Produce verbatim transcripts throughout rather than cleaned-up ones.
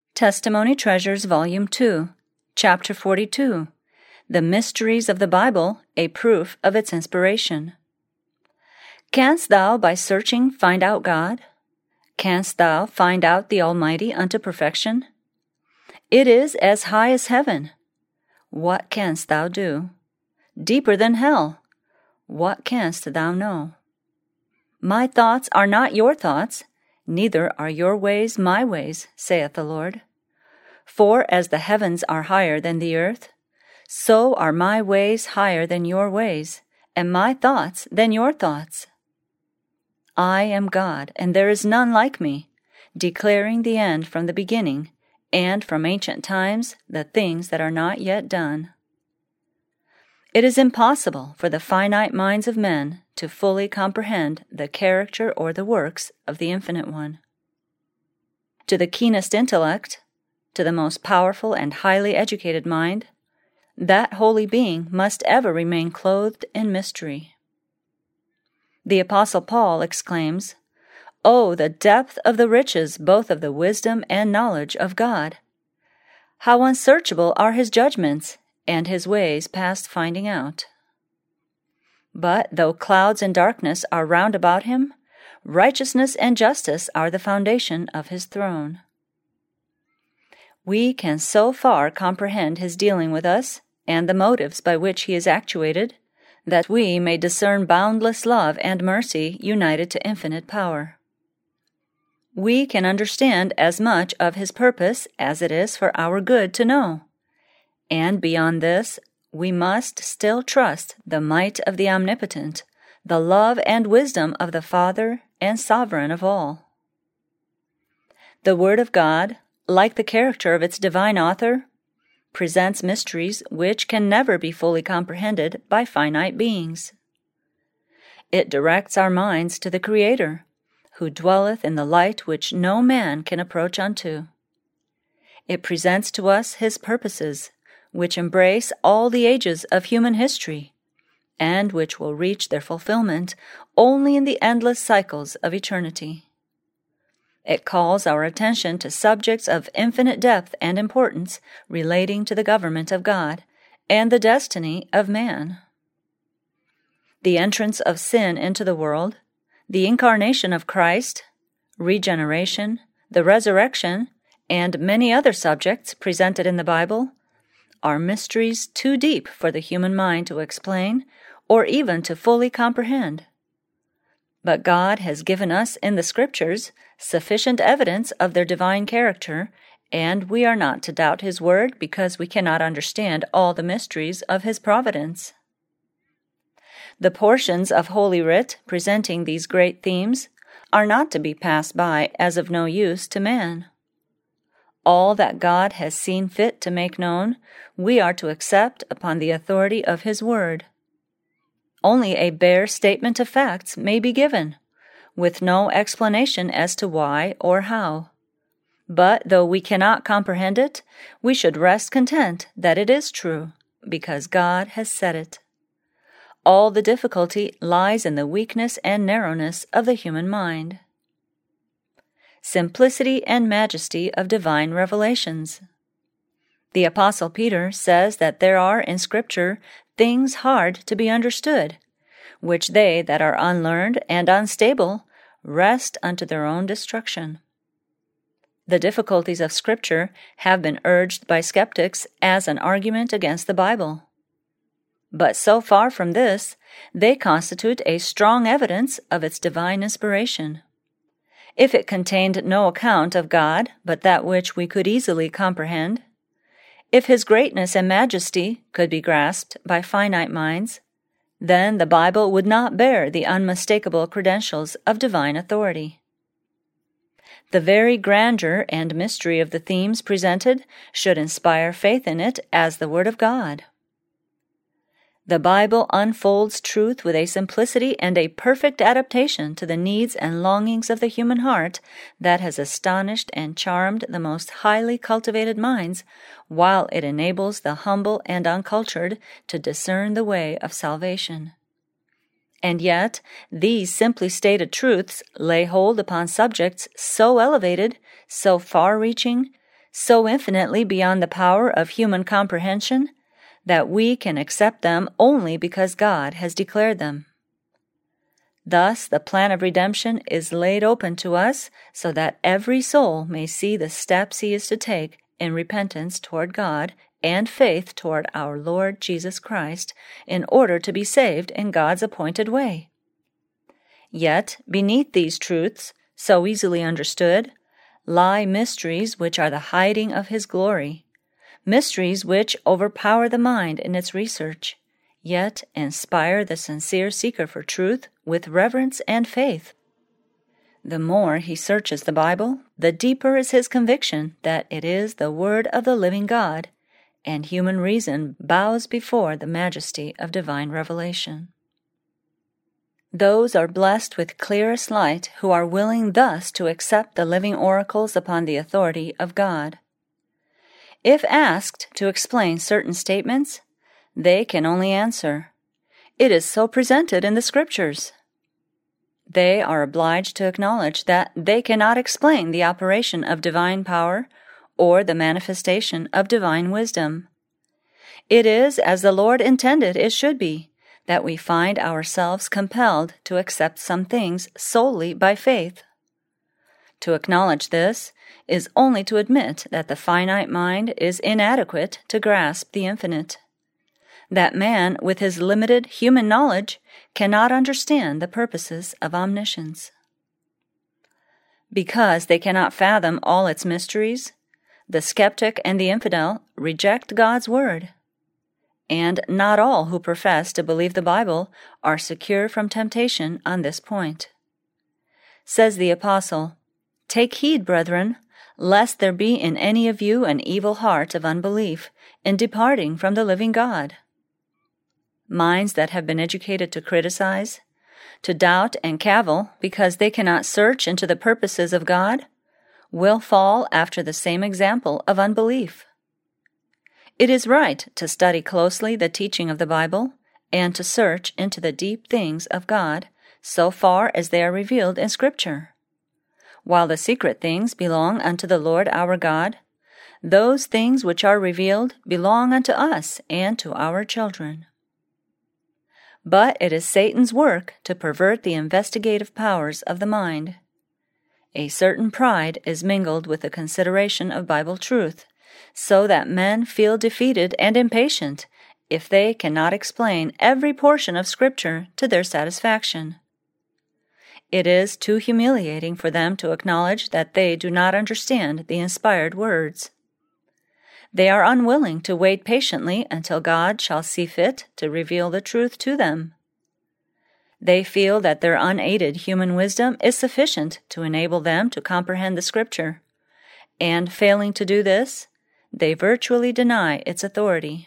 Testimony Treasures, Volume two, Chapter forty-two, The Mysteries of the Bible, a Proof of its Inspiration. Canst thou by searching find out God? Canst thou find out the Almighty unto perfection? It is as high as heaven. What canst thou do? Deeper than hell. What canst thou know? My thoughts are not your thoughts, neither are your ways my ways, saith the Lord. For as the heavens are higher than the earth, so are my ways higher than your ways, and my thoughts than your thoughts. I am God, and there is none like me, declaring the end from the beginning, and from ancient times the things that are not yet done. It is impossible for the finite minds of men to fully comprehend the character or the works of the Infinite One. To the keenest intellect, to the most powerful and highly educated mind, that holy being must ever remain clothed in mystery. The Apostle Paul exclaims, "Oh, the depth of the riches both of the wisdom and knowledge of God! How unsearchable are his judgments, and his ways past finding out." But though clouds and darkness are round about him, righteousness and justice are the foundation of his throne. We can so far comprehend his dealing with us and the motives by which he is actuated, that we may discern boundless love and mercy united to infinite power. We can understand as much of his purpose as it is for our good to know, and beyond this, we must still trust the might of the Omnipotent, the love and wisdom of the Father and Sovereign of all. The Word of God, like the character of its divine author, presents mysteries which can never be fully comprehended by finite beings. It directs our minds to the Creator, who dwelleth in the light which no man can approach unto. It presents to us his purposes, which embrace all the ages of human history, and which will reach their fulfillment only in the endless cycles of eternity. It calls our attention to subjects of infinite depth and importance relating to the government of God and the destiny of man. The entrance of sin into the world, the incarnation of Christ, regeneration, the resurrection, and many other subjects presented in the Bible are mysteries too deep for the human mind to explain or even to fully comprehend. But God has given us in the Scriptures sufficient evidence of their divine character, and we are not to doubt His Word because we cannot understand all the mysteries of His providence. The portions of Holy Writ presenting these great themes are not to be passed by as of no use to man. All that God has seen fit to make known, we are to accept upon the authority of His Word. Only a bare statement of facts may be given, with no explanation as to why or how. But though we cannot comprehend it, we should rest content that it is true, because God has said it. All the difficulty lies in the weakness and narrowness of the human mind. Simplicity and majesty of divine revelations. The Apostle Peter says that there are in Scripture things hard to be understood, which they that are unlearned and unstable wrest unto their own destruction. The difficulties of Scripture have been urged by skeptics as an argument against the Bible. But so far from this, they constitute a strong evidence of its divine inspiration. If it contained no account of God but that which we could easily comprehend, if His greatness and majesty could be grasped by finite minds, then the Bible would not bear the unmistakable credentials of divine authority. The very grandeur and mystery of the themes presented should inspire faith in it as the Word of God. The Bible unfolds truth with a simplicity and a perfect adaptation to the needs and longings of the human heart that has astonished and charmed the most highly cultivated minds, while it enables the humble and uncultured to discern the way of salvation. And yet, these simply stated truths lay hold upon subjects so elevated, so far-reaching, so infinitely beyond the power of human comprehension that we can accept them only because God has declared them. Thus, the plan of redemption is laid open to us so that every soul may see the steps he is to take in repentance toward God and faith toward our Lord Jesus Christ in order to be saved in God's appointed way. Yet, beneath these truths, so easily understood, lie mysteries which are the hiding of his glory, mysteries which overpower the mind in its research, yet inspire the sincere seeker for truth with reverence and faith. The more he searches the Bible, the deeper is his conviction that it is the word of the living God, and human reason bows before the majesty of divine revelation. Those are blessed with clearest light who are willing thus to accept the living oracles upon the authority of God. If asked to explain certain statements, they can only answer, "It is so presented in the Scriptures." They are obliged to acknowledge that they cannot explain the operation of divine power or the manifestation of divine wisdom. It is as the Lord intended it should be, that we find ourselves compelled to accept some things solely by faith. To acknowledge this is only to admit that the finite mind is inadequate to grasp the infinite, that man with his limited human knowledge cannot understand the purposes of omniscience. Because they cannot fathom all its mysteries, the skeptic and the infidel reject God's word. And not all who profess to believe the Bible are secure from temptation on this point. Says the Apostle, "Take heed, brethren, lest there be in any of you an evil heart of unbelief in departing from the living God." Minds that have been educated to criticize, to doubt and cavil because they cannot search into the purposes of God, will fall after the same example of unbelief. It is right to study closely the teaching of the Bible and to search into the deep things of God so far as they are revealed in Scripture. While the secret things belong unto the Lord our God, those things which are revealed belong unto us and to our children. But it is Satan's work to pervert the investigative powers of the mind. A certain pride is mingled with the consideration of Bible truth, so that men feel defeated and impatient if they cannot explain every portion of Scripture to their satisfaction. It is too humiliating for them to acknowledge that they do not understand the inspired words. They are unwilling to wait patiently until God shall see fit to reveal the truth to them. They feel that their unaided human wisdom is sufficient to enable them to comprehend the Scripture, and failing to do this, they virtually deny its authority.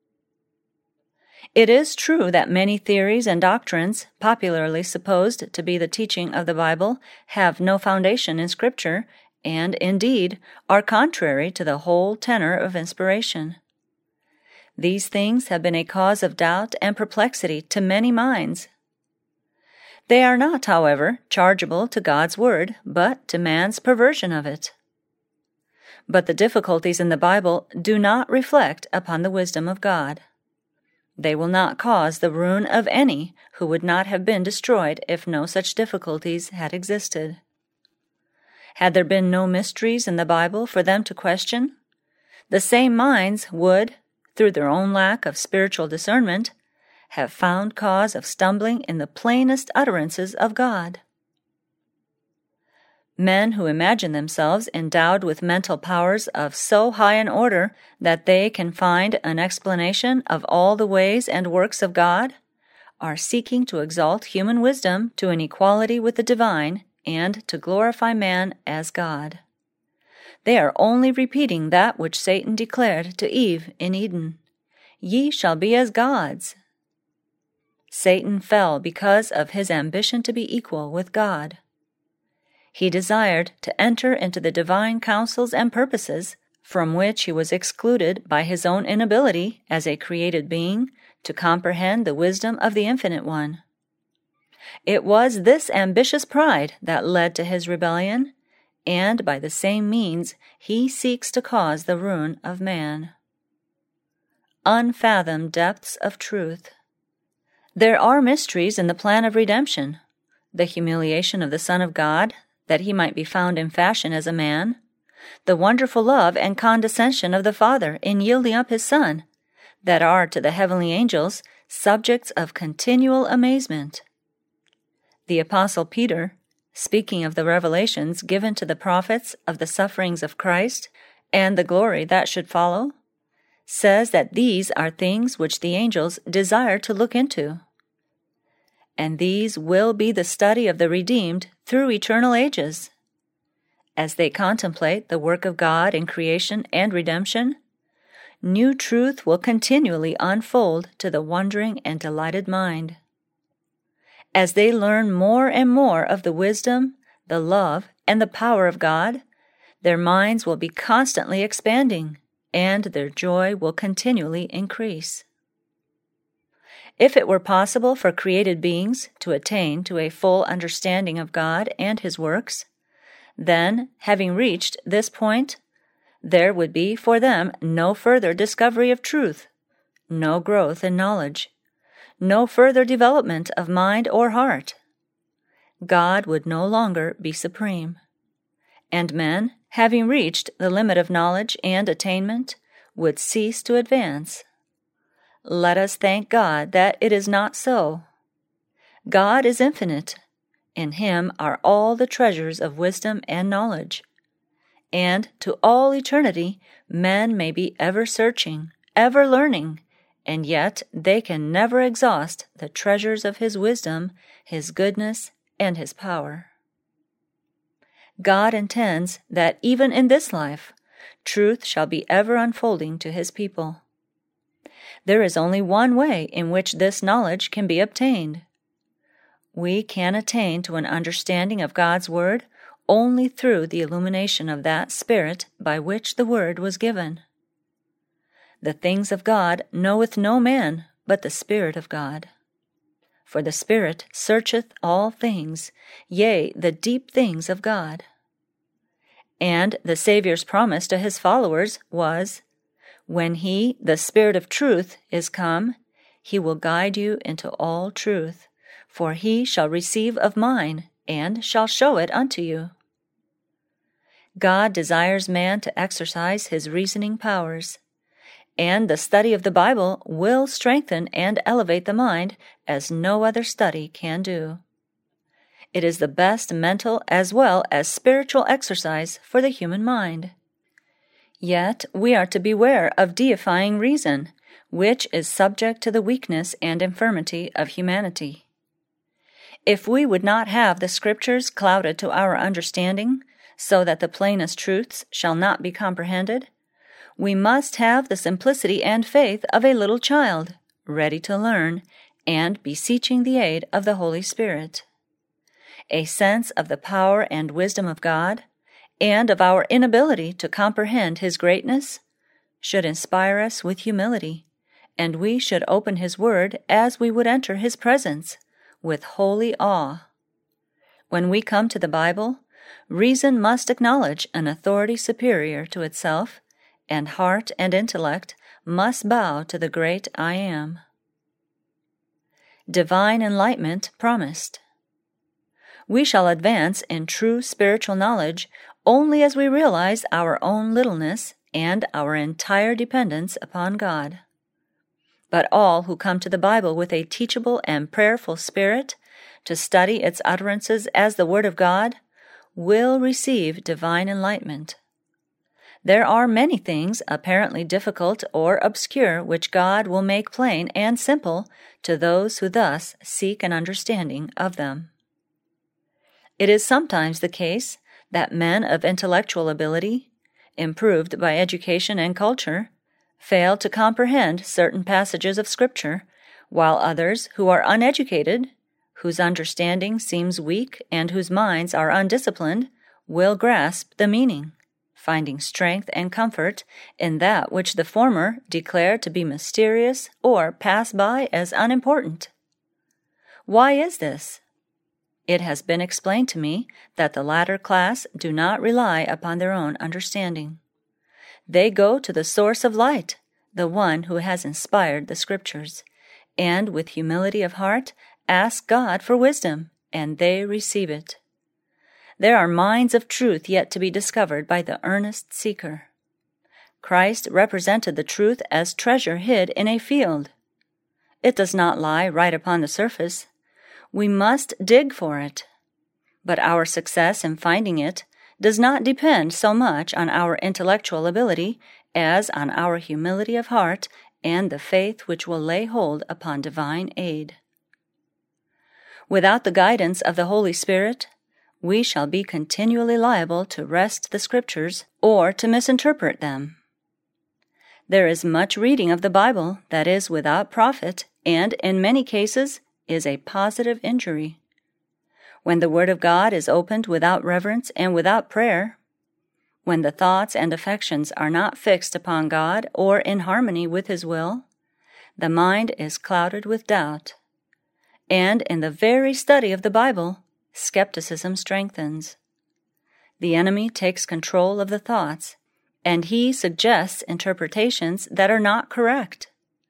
It is true that many theories and doctrines, popularly supposed to be the teaching of the Bible, have no foundation in Scripture, and, indeed, are contrary to the whole tenor of inspiration. These things have been a cause of doubt and perplexity to many minds. They are not, however, chargeable to God's Word, but to man's perversion of it. But the difficulties in the Bible do not reflect upon the wisdom of God. They will not cause the ruin of any who would not have been destroyed if no such difficulties had existed. Had there been no mysteries in the Bible for them to question, the same minds would, through their own lack of spiritual discernment, have found cause of stumbling in the plainest utterances of God. Men who imagine themselves endowed with mental powers of so high an order that they can find an explanation of all the ways and works of God are seeking to exalt human wisdom to an equality with the divine and to glorify man as God. They are only repeating that which Satan declared to Eve in Eden, "Ye shall be as gods." Satan fell because of his ambition to be equal with God. He desired to enter into the divine counsels and purposes from which he was excluded by his own inability as a created being to comprehend the wisdom of the Infinite One. It was this ambitious pride that led to his rebellion, and by the same means he seeks to cause the ruin of man. Unfathomed depths of truth. There are mysteries in the plan of redemption: the humiliation of the Son of God, that he might be found in fashion as a man; the wonderful love and condescension of the Father in yielding up his Son, that are to the heavenly angels subjects of continual amazement. The Apostle Peter, speaking of the revelations given to the prophets of the sufferings of Christ and the glory that should follow, says that these are things which the angels desire to look into. And these will be the study of the redeemed through eternal ages. As they contemplate the work of God in creation and redemption, new truth will continually unfold to the wondering and delighted mind. As they learn more and more of the wisdom, the love, and the power of God, their minds will be constantly expanding, and their joy will continually increase. If it were possible for created beings to attain to a full understanding of God and His works, then, having reached this point, there would be for them no further discovery of truth, no growth in knowledge, no further development of mind or heart. God would no longer be supreme, and men, having reached the limit of knowledge and attainment, would cease to advance. Let us thank God that it is not so. God is infinite. In Him are all the treasures of wisdom and knowledge. And to all eternity, men may be ever searching, ever learning, and yet they can never exhaust the treasures of His wisdom, His goodness, and His power. God intends that even in this life, truth shall be ever unfolding to His people. There is only one way in which this knowledge can be obtained. We can attain to an understanding of God's Word only through the illumination of that Spirit by which the Word was given. The things of God knoweth no man but the Spirit of God. For the Spirit searcheth all things, yea, the deep things of God. And the Saviour's promise to His followers was, when He, the Spirit of truth, is come, He will guide you into all truth, for He shall receive of mine, and shall show it unto you. God desires man to exercise his reasoning powers, and the study of the Bible will strengthen and elevate the mind as no other study can do. It is the best mental as well as spiritual exercise for the human mind. Yet we are to beware of deifying reason, which is subject to the weakness and infirmity of humanity. If we would not have the Scriptures clouded to our understanding, so that the plainest truths shall not be comprehended, we must have the simplicity and faith of a little child, ready to learn, and beseeching the aid of the Holy Spirit. A sense of the power and wisdom of God, and of our inability to comprehend His greatness, should inspire us with humility, and we should open His Word as we would enter His presence, with holy awe. When we come to the Bible, reason must acknowledge an authority superior to itself, and heart and intellect must bow to the great I Am. Divine enlightenment promised. We shall advance in true spiritual knowledge only as we realize our own littleness and our entire dependence upon God. But all who come to the Bible with a teachable and prayerful spirit, to study its utterances as the Word of God, will receive divine enlightenment. There are many things apparently difficult or obscure which God will make plain and simple to those who thus seek an understanding of them. It is sometimes the case that men of intellectual ability, improved by education and culture, fail to comprehend certain passages of Scripture, while others who are uneducated, whose understanding seems weak and whose minds are undisciplined, will grasp the meaning, finding strength and comfort in that which the former declare to be mysterious or pass by as unimportant. Why is this? It has been explained to me that the latter class do not rely upon their own understanding. They go to the source of light, the one who has inspired the Scriptures, and with humility of heart ask God for wisdom, and they receive it. There are mines of truth yet to be discovered by the earnest seeker. Christ represented the truth as treasure hid in a field. It does not lie right upon the surface. We must dig for it. But our success in finding it does not depend so much on our intellectual ability as on our humility of heart and the faith which will lay hold upon divine aid. Without the guidance of the Holy Spirit, we shall be continually liable to wrest the Scriptures or to misinterpret them. There is much reading of the Bible that is without profit and, in many cases, is a positive injury. When the Word of God is opened without reverence and without prayer, when the thoughts and affections are not fixed upon God or in harmony with His will, the mind is clouded with doubt. And in the very study of the Bible, skepticism strengthens. The enemy takes control of the thoughts, and he suggests interpretations that are not correct.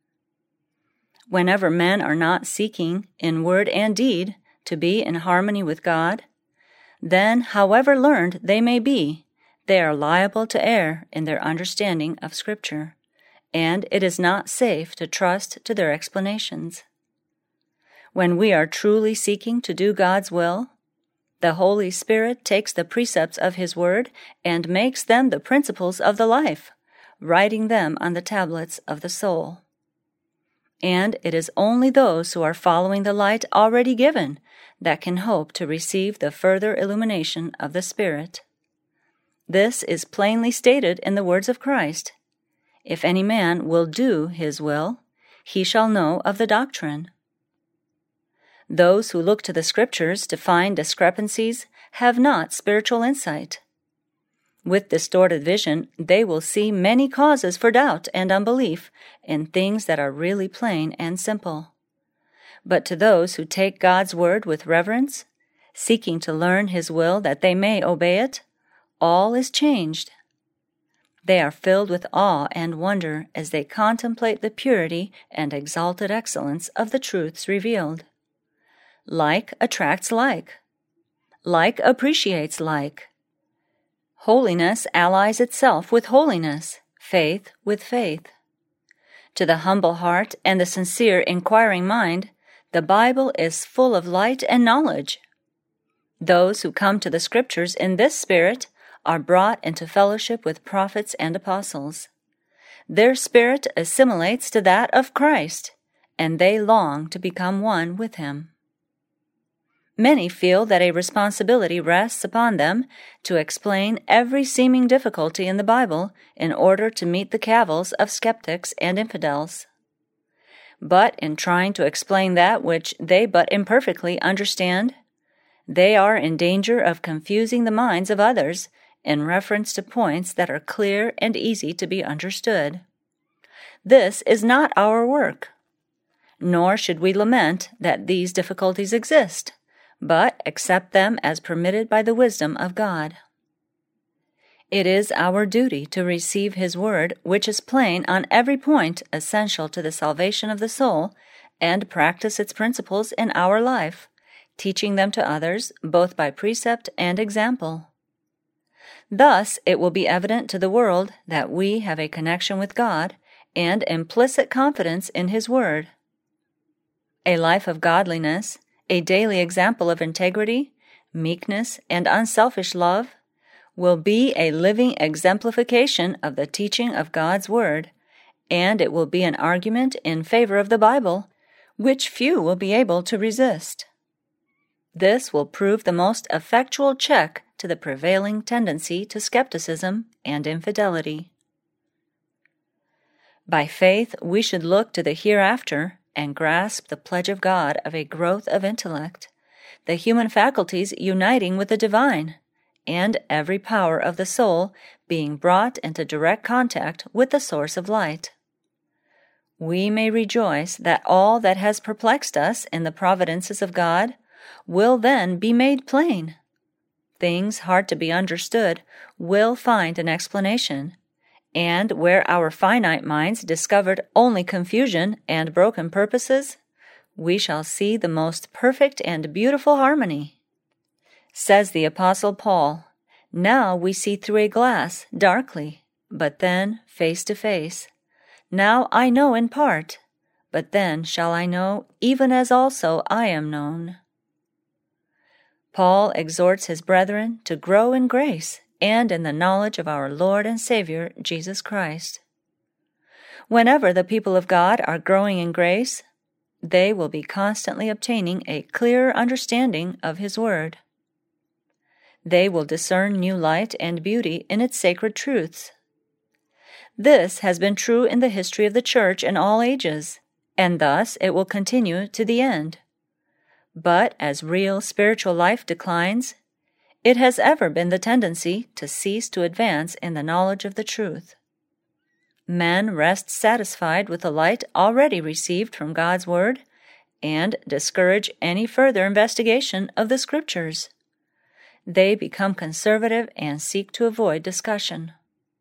Whenever men are not seeking, in word and deed, to be in harmony with God, then, however learned they may be, they are liable to err in their understanding of Scripture, and it is not safe to trust to their explanations. When we are truly seeking to do God's will, the Holy Spirit takes the precepts of His Word and makes them the principles of the life, writing them on the tablets of the soul. And it is only those who are following the light already given that can hope to receive the further illumination of the Spirit. This is plainly stated in the words of Christ. If any man will do His will, he shall know of the doctrine. Those who look to the Scriptures to find discrepancies have not spiritual insight. With distorted vision, they will see many causes for doubt and unbelief in things that are really plain and simple. But to those who take God's word with reverence, seeking to learn His will that they may obey it, all is changed. They are filled with awe and wonder as they contemplate the purity and exalted excellence of the truths revealed. Like attracts like. Like appreciates like. Holiness allies itself with holiness, faith with faith. To the humble heart and the sincere inquiring mind, the Bible is full of light and knowledge. Those who come to the Scriptures in this spirit are brought into fellowship with prophets and apostles. Their spirit assimilates to that of Christ, and they long to become one with Him. Many feel that a responsibility rests upon them to explain every seeming difficulty in the Bible in order to meet the cavils of skeptics and infidels. But in trying to explain that which they but imperfectly understand, they are in danger of confusing the minds of others in reference to points that are clear and easy to be understood. This is not our work, nor should we lament that these difficulties exist, but accept them as permitted by the wisdom of God. It is our duty to receive His Word, which is plain on every point essential to the salvation of the soul, and practice its principles in our life, teaching them to others both by precept and example. Thus it will be evident to the world that we have a connection with God and implicit confidence in His Word. A life of godliness, a daily example of integrity, meekness, and unselfish love, will be a living exemplification of the teaching of God's Word, and it will be an argument in favor of the Bible, which few will be able to resist. This will prove the most effectual check to the prevailing tendency to skepticism and infidelity. By faith, we should look to the hereafter and grasp the pledge of God of a growth of intellect, the human faculties uniting with the divine, and every power of the soul being brought into direct contact with the source of light. We may rejoice that all that has perplexed us in the providences of God, will then be made plain. Things hard to be understood will find an explanation, and where our finite minds discovered only confusion and broken purposes, we shall see the most perfect and beautiful harmony. Says the Apostle Paul, "Now we see through a glass, darkly, but then face to face. Now I know in part, but then shall I know, even as also I am known." Paul exhorts his brethren to grow in grace and in the knowledge of our Lord and Savior, Jesus Christ. Whenever the people of God are growing in grace, they will be constantly obtaining a clearer understanding of His Word. They will discern new light and beauty in its sacred truths. This has been true in the history of the Church in all ages, and thus it will continue to the end. But as real spiritual life declines, it has ever been the tendency to cease to advance in the knowledge of the truth. Men rest satisfied with the light already received from God's Word and discourage any further investigation of the Scriptures. They become conservative and seek to avoid discussion.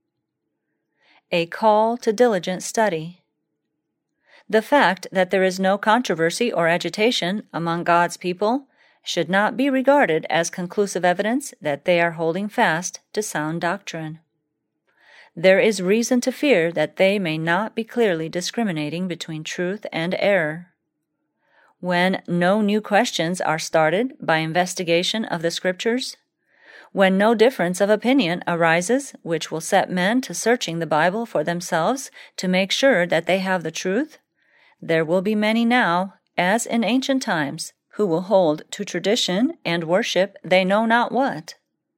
A call to diligent study. The fact that there is no controversy or agitation among God's people should not be regarded as conclusive evidence that they are holding fast to sound doctrine. There is reason to fear that they may not be clearly discriminating between truth and error. When no new questions are started by investigation of the Scriptures, when no difference of opinion arises which will set men to searching the Bible for themselves to make sure that they have the truth, there will be many now, as in ancient times, who will hold to tradition and worship they know not what.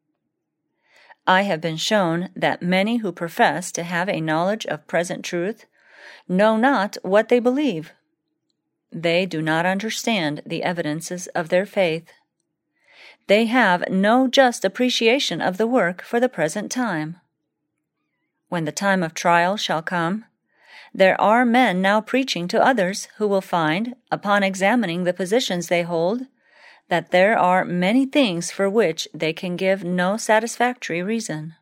I have been shown that many who profess to have a knowledge of present truth know not what they believe. They do not understand the evidences of their faith. They have no just appreciation of the work for the present time. When the time of trial shall come, there are men now preaching to others who will find, upon examining the positions they hold, that there are many things for which they can give no satisfactory reason.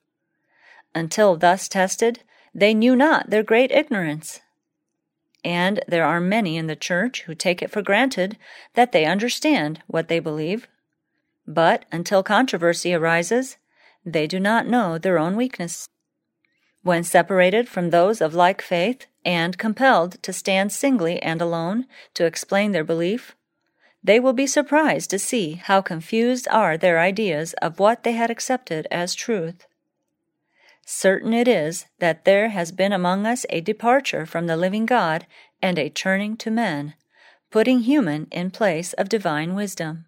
Until thus tested, they knew not their great ignorance. And there are many in the Church who take it for granted that they understand what they believe, but until controversy arises, they do not know their own weakness. When separated from those of like faith and compelled to stand singly and alone to explain their belief, they will be surprised to see how confused are their ideas of what they had accepted as truth. Certain it is that there has been among us a departure from the living God and a turning to men, putting human in place of divine wisdom.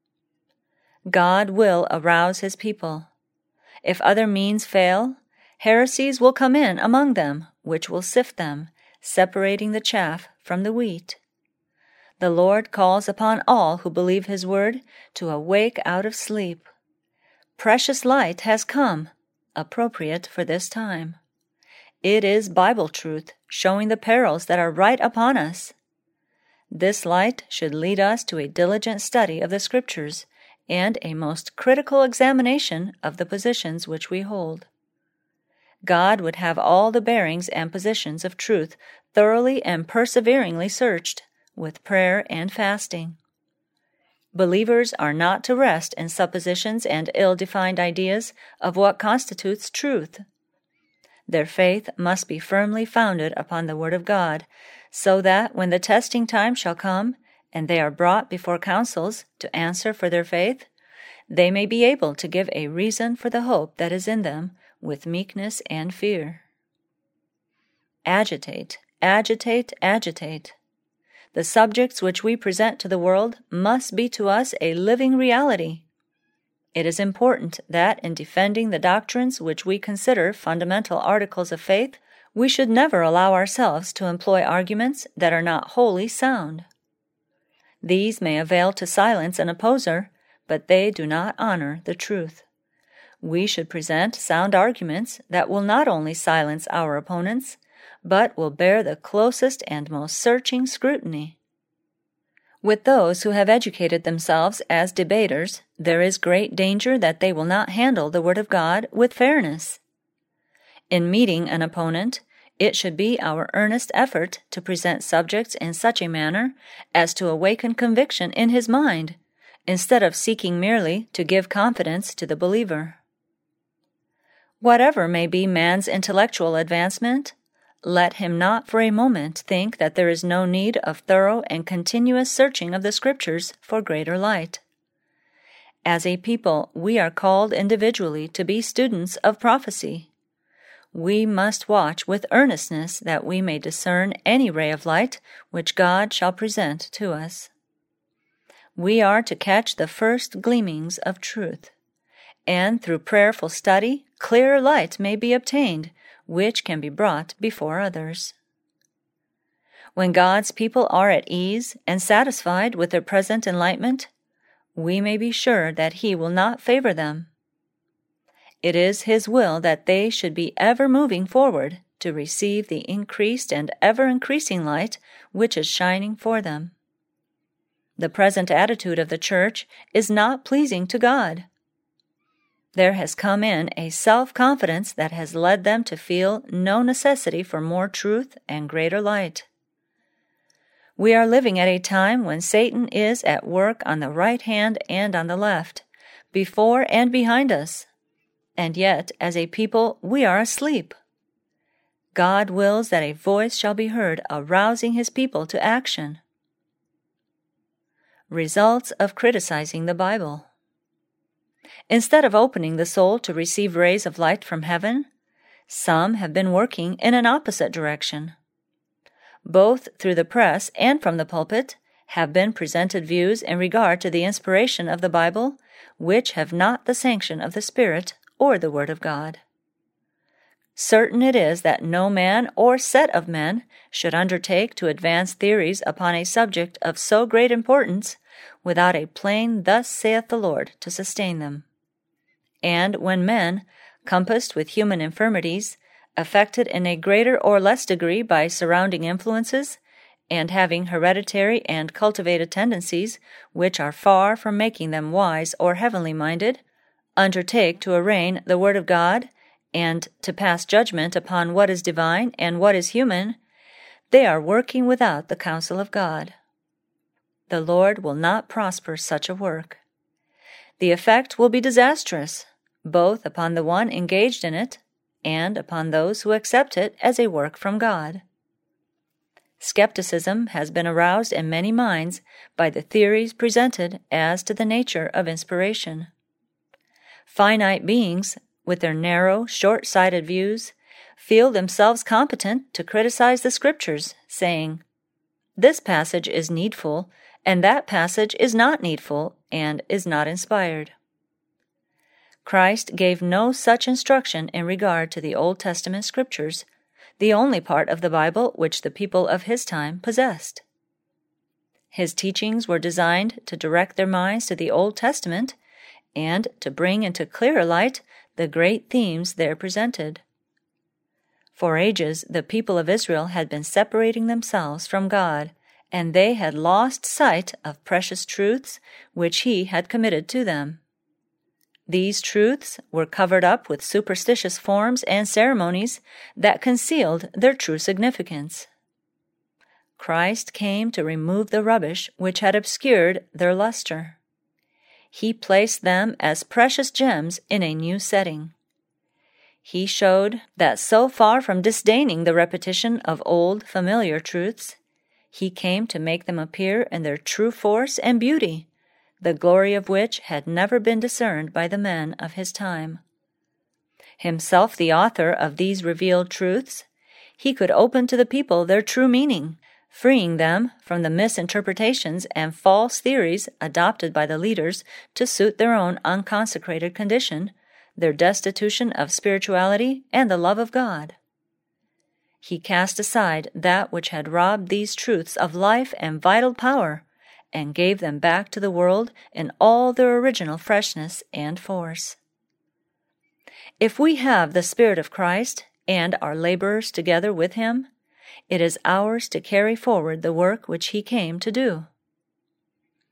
God will arouse His people. If other means fail, heresies will come in among them, which will sift them, separating the chaff from the wheat. The Lord calls upon all who believe His word to awake out of sleep. Precious light has come, appropriate for this time. It is Bible truth, showing the perils that are right upon us. This light should lead us to a diligent study of the Scriptures and a most critical examination of the positions which we hold. God would have all the bearings and positions of truth thoroughly and perseveringly searched, with prayer and fasting. Believers are not to rest in suppositions and ill-defined ideas of what constitutes truth. Their faith must be firmly founded upon the Word of God, so that when the testing time shall come, and they are brought before councils to answer for their faith, they may be able to give a reason for the hope that is in them with meekness and fear. Agitate, agitate, agitate. The subjects which we present to the world must be to us a living reality. It is important that in defending the doctrines which we consider fundamental articles of faith, we should never allow ourselves to employ arguments that are not wholly sound. These may avail to silence an opposer, but they do not honor the truth. We should present sound arguments that will not only silence our opponents, but will bear the closest and most searching scrutiny. With those who have educated themselves as debaters, there is great danger that they will not handle the Word of God with fairness. In meeting an opponent, it should be our earnest effort to present subjects in such a manner as to awaken conviction in his mind, instead of seeking merely to give confidence to the believer. Whatever may be man's intellectual advancement, let him not for a moment think that there is no need of thorough and continuous searching of the Scriptures for greater light. As a people, we are called individually to be students of prophecy. We must watch with earnestness that we may discern any ray of light which God shall present to us. We are to catch the first gleamings of truth, and through prayerful study, clearer light may be obtained, which can be brought before others. When God's people are at ease and satisfied with their present enlightenment, we may be sure that He will not favor them. It is His will that they should be ever moving forward to receive the increased and ever-increasing light which is shining for them. The present attitude of the Church is not pleasing to God. There has come in a self-confidence that has led them to feel no necessity for more truth and greater light. We are living at a time when Satan is at work on the right hand and on the left, before and behind us, and yet, as a people, we are asleep. God wills that a voice shall be heard arousing His people to action. Results of criticizing the Bible. Instead of opening the soul to receive rays of light from heaven, some have been working in an opposite direction. Both through the press and from the pulpit have been presented views in regard to the inspiration of the Bible which have not the sanction of the Spirit or the Word of God. Certain it is that no man or set of men should undertake to advance theories upon a subject of so great importance without a plain "Thus saith the Lord" to sustain them. And when men, compassed with human infirmities, affected in a greater or less degree by surrounding influences, and having hereditary and cultivated tendencies which are far from making them wise or heavenly-minded, undertake to arraign the Word of God and to pass judgment upon what is divine and what is human, they are working without the counsel of God. The Lord will not prosper such a work. The effect will be disastrous, both upon the one engaged in it and upon those who accept it as a work from God. Skepticism has been aroused in many minds by the theories presented as to the nature of inspiration. Finite beings, with their narrow, short-sighted views, feel themselves competent to criticize the Scriptures, saying, "This passage is needful, and that passage is not needful and is not inspired." Christ gave no such instruction in regard to the Old Testament Scriptures, the only part of the Bible which the people of His time possessed. His teachings were designed to direct their minds to the Old Testament and to bring into clearer light the great themes there presented. For ages, the people of Israel had been separating themselves from God, and they had lost sight of precious truths which He had committed to them. These truths were covered up with superstitious forms and ceremonies that concealed their true significance. Christ came to remove the rubbish which had obscured their luster. He placed them as precious gems in a new setting. He showed that so far from disdaining the repetition of old familiar truths, He came to make them appear in their true force and beauty, the glory of which had never been discerned by the men of His time. Himself the author of these revealed truths, He could open to the people their true meaning, freeing them from the misinterpretations and false theories adopted by the leaders to suit their own unconsecrated condition, their destitution of spirituality and the love of God. He cast aside that which had robbed these truths of life and vital power, and gave them back to the world in all their original freshness and force. If we have the Spirit of Christ and are laborers together with Him, it is ours to carry forward the work which He came to do.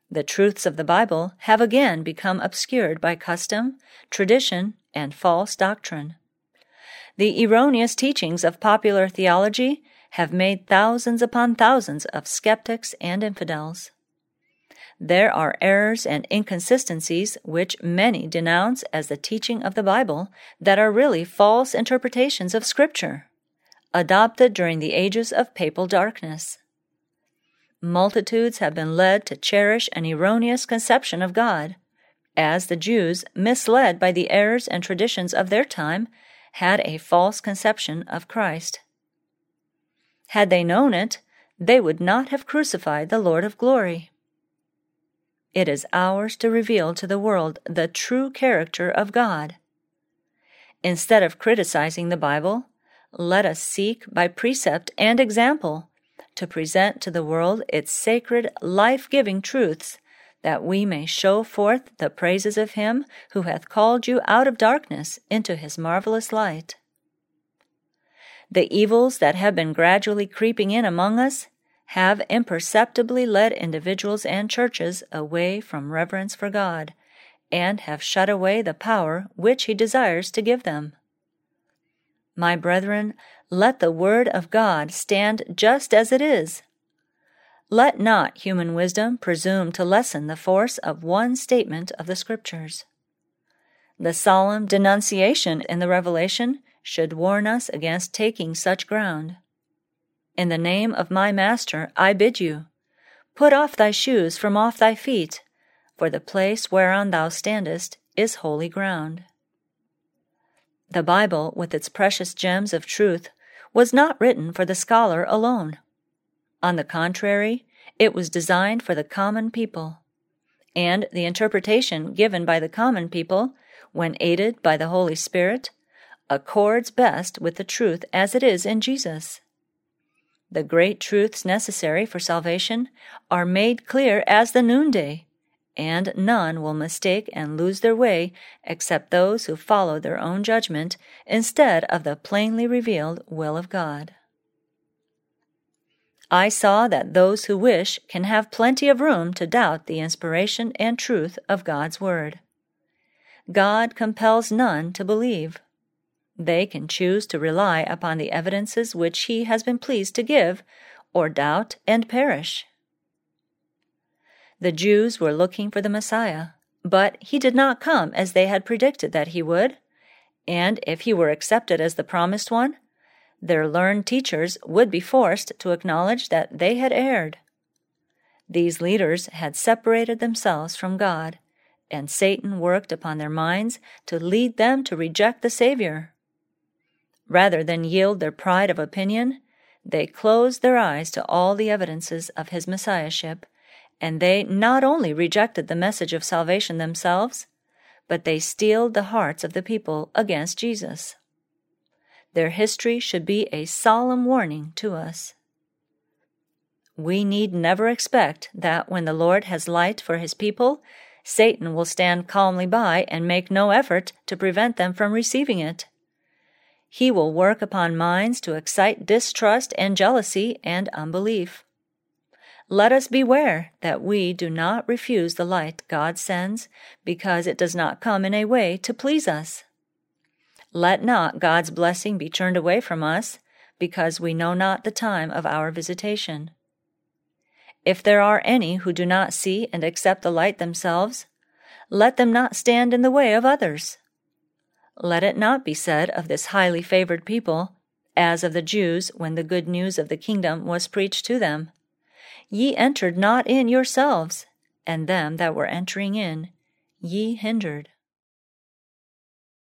The truths of the Bible have again become obscured by custom, tradition, and false doctrine. The erroneous teachings of popular theology have made thousands upon thousands of skeptics and infidels. There are errors and inconsistencies which many denounce as the teaching of the Bible that are really false interpretations of Scripture, adopted during the ages of papal darkness. Multitudes have been led to cherish an erroneous conception of God, as the Jews, misled by the errors and traditions of their time, had a false conception of Christ. Had they known it, they would not have crucified the Lord of glory. It is ours to reveal to the world the true character of God. Instead of criticizing the Bible, let us seek by precept and example to present to the world its sacred, life-giving truths, that we may show forth the praises of Him who hath called you out of darkness into His marvelous light. The evils that have been gradually creeping in among us have imperceptibly led individuals and churches away from reverence for God, and have shut away the power which He desires to give them. My brethren, let the Word of God stand just as it is. Let not human wisdom presume to lessen the force of one statement of the Scriptures. The solemn denunciation in the Revelation should warn us against taking such ground. In the name of my Master I bid you, put off thy shoes from off thy feet, for the place whereon thou standest is holy ground. The Bible, with its precious gems of truth, was not written for the scholar alone. On the contrary, it was designed for the common people, and the interpretation given by the common people, when aided by the Holy Spirit, accords best with the truth as it is in Jesus. The great truths necessary for salvation are made clear as the noonday, and none will mistake and lose their way except those who follow their own judgment instead of the plainly revealed will of God. I saw that those who wish can have plenty of room to doubt the inspiration and truth of God's Word. God compels none to believe. They can choose to rely upon the evidences which He has been pleased to give, or doubt and perish. The Jews were looking for the Messiah, but He did not come as they had predicted that He would, and if He were accepted as the promised one, their learned teachers would be forced to acknowledge that they had erred. These leaders had separated themselves from God, and Satan worked upon their minds to lead them to reject the Savior. Rather than yield their pride of opinion, they closed their eyes to all the evidences of His Messiahship, and they not only rejected the message of salvation themselves, but they steeled the hearts of the people against Jesus. Their history should be a solemn warning to us. We need never expect that when the Lord has light for His people, Satan will stand calmly by and make no effort to prevent them from receiving it. He will work upon minds to excite distrust and jealousy and unbelief. Let us beware that we do not refuse the light God sends because it does not come in a way to please us. Let not God's blessing be turned away from us because we know not the time of our visitation. If there are any who do not see and accept the light themselves, let them not stand in the way of others. Let it not be said of this highly favored people, as of the Jews when the good news of the kingdom was preached to them, Ye entered not in yourselves, and them that were entering in ye hindered.